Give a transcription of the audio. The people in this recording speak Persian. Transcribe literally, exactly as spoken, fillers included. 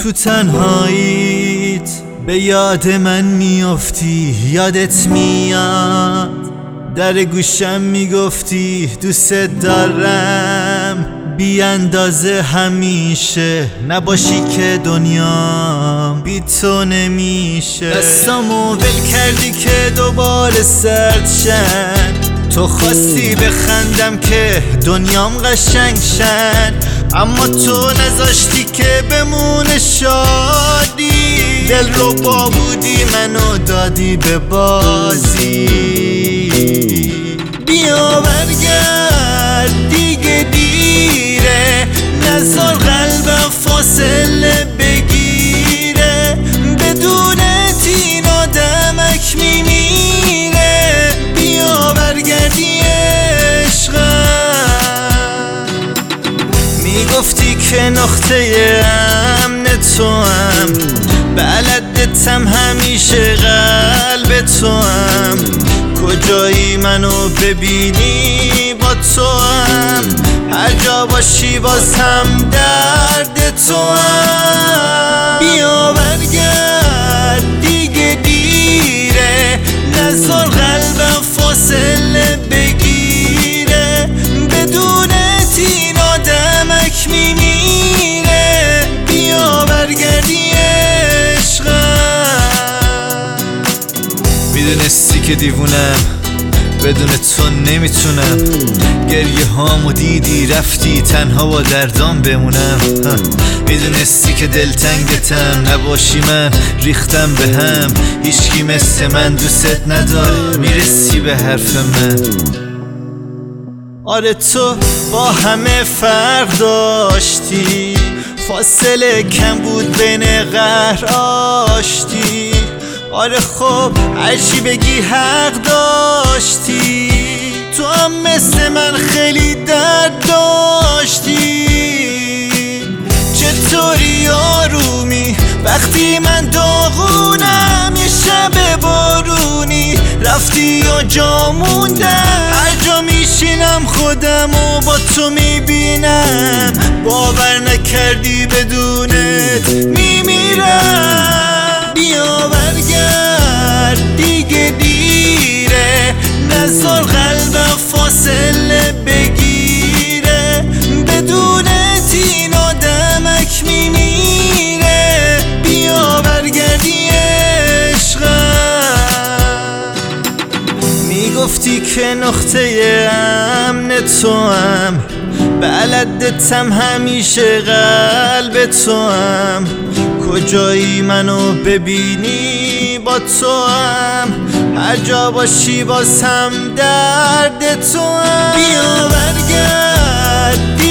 تو تنهاییت به یاد من میافتی، یادت میاد در گوشم میگفتی دوست دارم بی اندازه همیشه، نباشی که دنیام بی تو نمیشه. دستامو ول کردی که دوباره سرد شن، تو خواستی بخندم که دنیام قشنگ شن، اما تو نذاشتی که بمونه شادی، دل رو با بودی منو دادی به بازی. بیا برگرد دیگه دیره، نذار قلبم فاصله بگیره، بدون تین آدمک میمیره. بیا برگردی عشقم، میگفتی که نقطه امن تو هم، بلدتم همیشه قلب تو هم، کجایی منو ببینی با تو هم، هر جا باشی باز هم درد تو هم. بیا برگرد دیگه دیره، نذار قلبم فاصله بگیره، بدون تین آدمک میمیره. بیا برگردی عشقم، میدونستی که دیوونم بدون تو نمیتونم، گریه هامو دیدی رفتی تنها با دردام بمونم. میدونستی که دلتنگتم، نباشی من ریختم به هم، هیچکی مثل من دوست نداره، میرسی به حرف من. آره تو با همه فرق داشتی، فاصله کم بود بین قهر آشتی. آره خب هرچی بگی حق داشتی، تو هم مثل من خیلی درد داشتی. چطوری آرومی وقتی من داغونم، یه شب بارونی رفتی و جا موندم، هر جا میشینم خودم و با تو میبینم، باور نکردی بدونت میمیرم. بیا برگرد دیگه دیره، نذار قلبم فاصله بگیره، بدون تین آدمک میمیره. بیا برگردی عشقم، میگفتی که نقطه امن تو هم، بلدتم همیشه قلب تو هم، کجایی منو ببینی با تو هم، هر جا باشی باز هم درد تو هم. بیا برگرد